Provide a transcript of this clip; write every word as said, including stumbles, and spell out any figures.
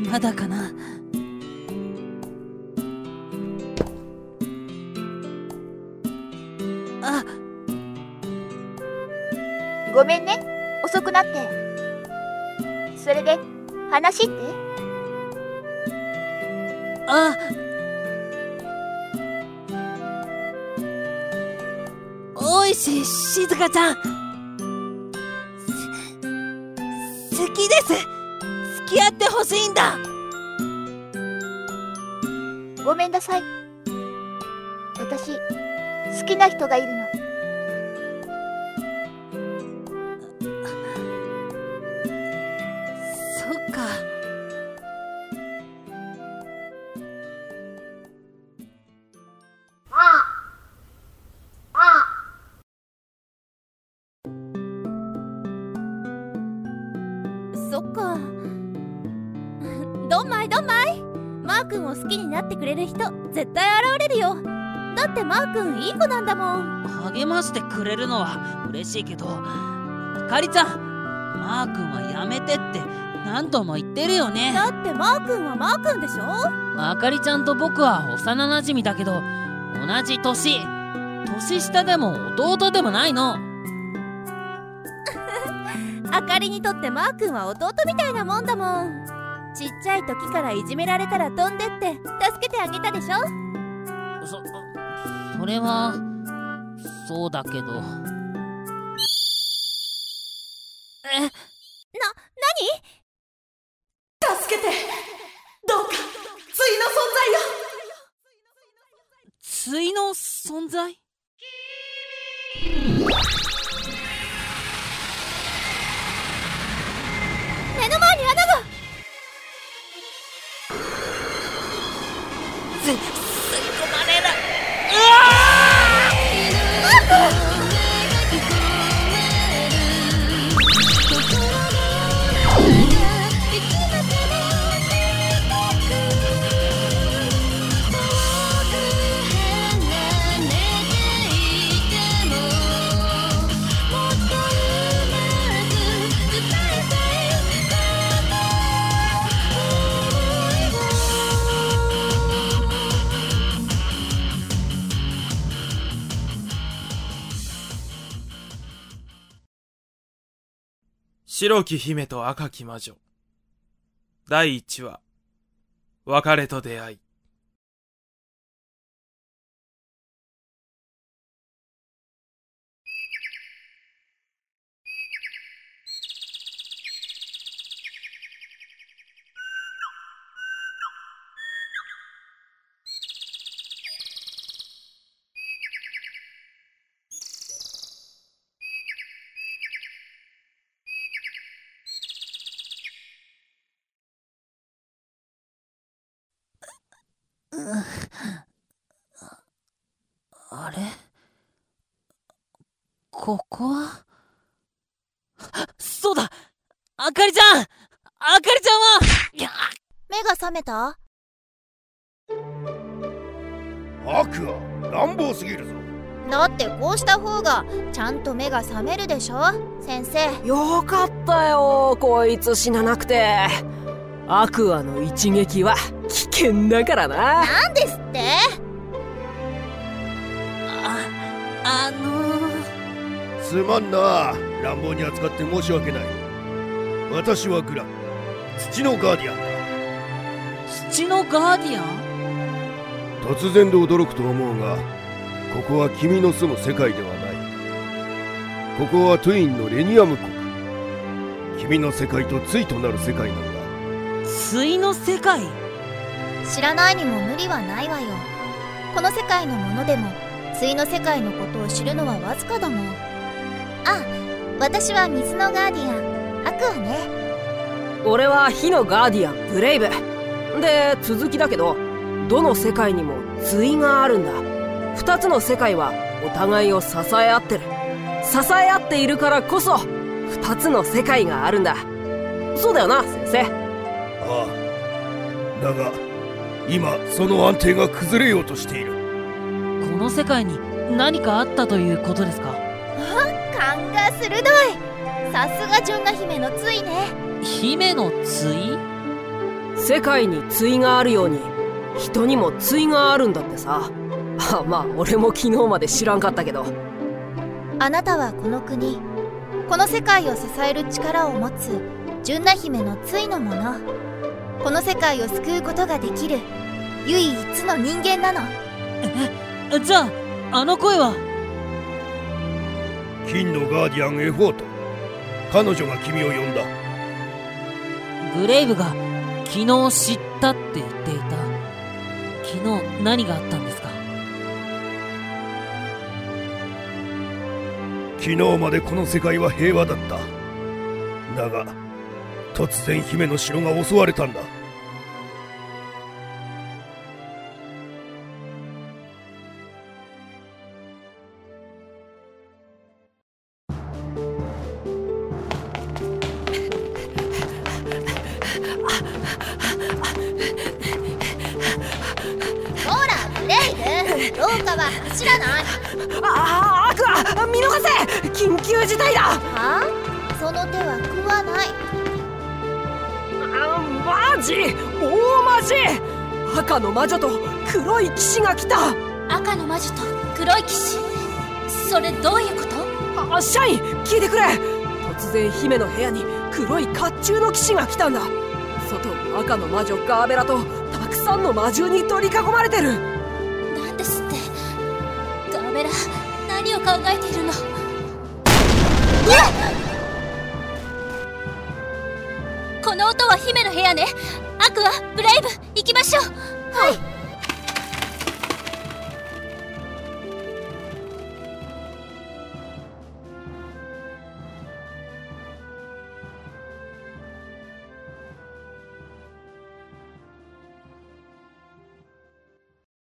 まだかな。あ、 ごめんね、遅くなって。それで話って？ あ、おいし、静香ちゃん、好きです。付き合ってほしいんだ。 ごめんなさい、私好きな人がいるの。 そっか。 そっか。どんまいどんまい、マー君を好きになってくれる人絶対現れるよ。だってマー君いい子なんだもん。 励ましてくれるのは嬉しいけど、あかりちゃん、マー君はやめてって何度も言ってるよね。 だってマー君はマー君でしょ。 あかりちゃんと僕は幼なじみだけど、同じ年年下でも弟でもないの。 あかりにとってマー君は弟みたいなもんだもん。ちっちゃい時からいじめられたら飛んでって助けてあげたでしょ。 そ、それはそうだけど。え、な、 何？ 助けて、どうか、対の存在よ。 対の存在？ 目の前に穴が。 吸い込まれる。うわー！ 白き姫と赤き魔女だいいちわ、別れと出会い。 あれ、ここは？そうだ、あかりちゃん、あかりちゃんは。いや、 目が覚めた？ アクア、乱暴すぎるぞ。 だってこうした方がちゃんと目が覚めるでしょ、先生。 よかったよ、こいつ死ななくて。アクアの一撃は危険だからな。 なんですって？ あ、あのー、 すまんな、乱暴に扱って申し訳ない。私はグラン、土のガーディアンだ。 土のガーディアン？ 突然で驚くと思うが、ここは君の住む世界ではない。ここはトゥインのレニアム国。君の世界と対となる世界なんだ。 対の世界？ 知らないにも無理はないわよ。この世界のものでも対の世界のことを知るのはわずかだもん。あ、私は水のガーディアン、アクアね。 俺は火のガーディアン、ブレイブで、続きだけど、どの世界にも対があるんだ。二つの世界はお互いを支え合ってる。支え合っているからこそ二つの世界があるんだ。そうだよな、先生。 ああ、だが今その安定が崩れようとしている。 この世界に何かあったということですか？ 勘が鋭い。さすが純那姫の対ね。 姫の対？ 世界に対があるように人にも対があるんだってさ。あ、まあ俺も昨日まで知らんかったけど。 あなたはこの国、この世界を支える力を持つ純奈姫の対のもの。この世界を救うことができる唯一の人間なの。 え、じゃああの声は金のガーディアンエフォート。彼女が君を呼んだ。 グレイブが昨日知ったって言っていた。昨日何があったんですか？ 昨日までこの世界は平和だった。だが突然姫の城が襲われたんだ。 ほらブレイブ、廊下は走らない。 ああ、アクア見逃せ。緊急事態だ。 はあ、その手は食わない。 あ、マジ大マジ。赤の魔女と黒い騎士が来た。 赤の魔女と黒い騎士、それどういうこと？ あ、シャイン聞いてくれ。突然姫の部屋に黒い甲冑の騎士が来たんだ。外赤の魔女ガーベラとたくさんの魔獣に取り囲まれてる。 なんですって。ガーベラ、何を考えているの？この音は姫の部屋ね。アクア、ブレイブ、行きましょう。 はい。